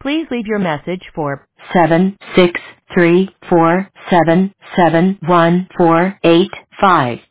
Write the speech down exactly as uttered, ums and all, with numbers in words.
Please leave your message for seven six three four seven seven one four eight five.